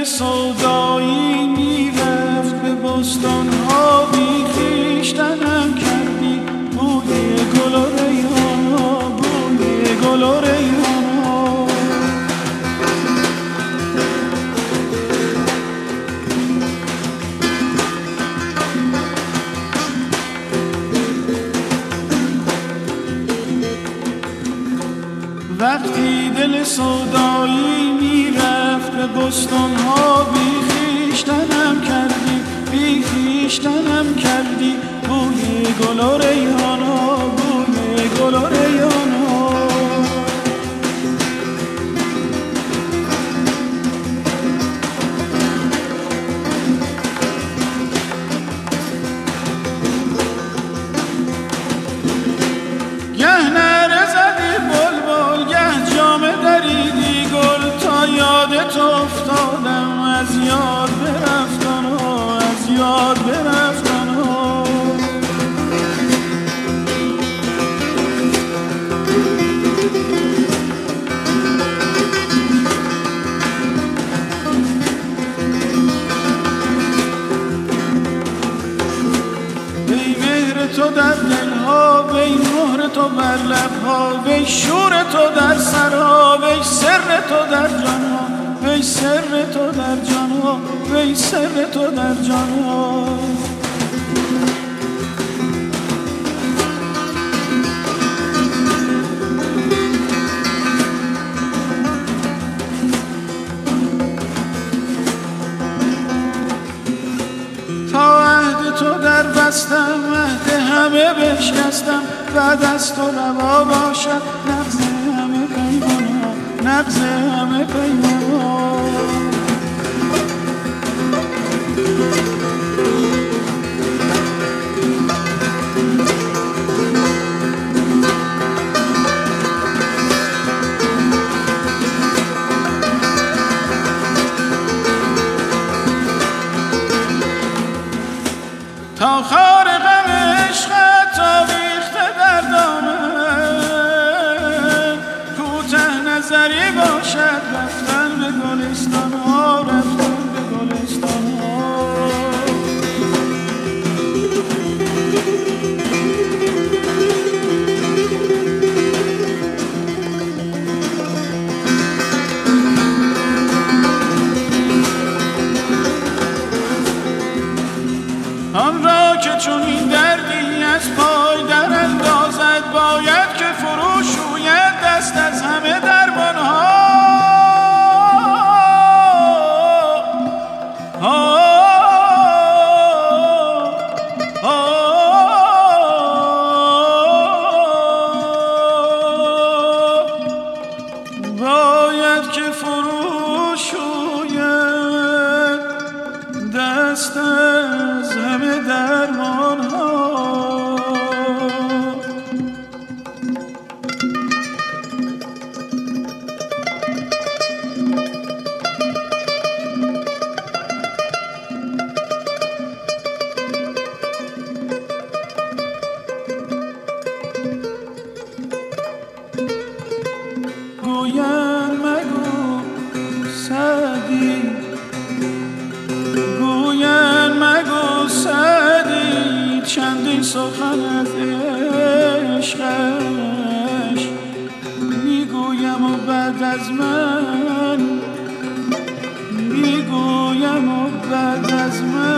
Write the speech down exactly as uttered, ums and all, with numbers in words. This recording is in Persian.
دل سودایی میرفت به بستان‌ها، بی خویشتنم کردی بوی گل و ریحان‌ها، بوی گل و ریحان‌ها. وقتی دل سودایی میرفت به بستان‌ها، بی خویشتنم کردی بی خویشتنم کردی بوی گل و ریحان‌ها، بوی گل و ریحان‌ها. گه نره زدی بلبل، گه جامه دریدی گل، تا یادت افتادم از یاد برفتن ها، از یاد برفتن ها. وی مهر تو در دلها، وی مهر تو بر لبها، وی شور تو در سرها، وی سر تو در جانها، وی سر تو در جانها، وی سر تو در جانها. تا عهد تو در بستم، عهد همه بشکستم، بعد از تو روا باشد نبض همه پیمان‌ها، نبض همه پیمان‌ها. تا خار غم عشقت آویخته در دامن، کوته نظری باشد رفتن به گلستان ها، رفتن به گلستان ها. آن را که چون این دردی از پای در اندازد، باید که فروشوید دست از همه درمانها. باید که فروشوید دست از همه درمانها. گویم مگو سعدی، گویم مگو سعدی، چندین سخن از عشقش میگویم و بعد از من، میگویم و بعد از من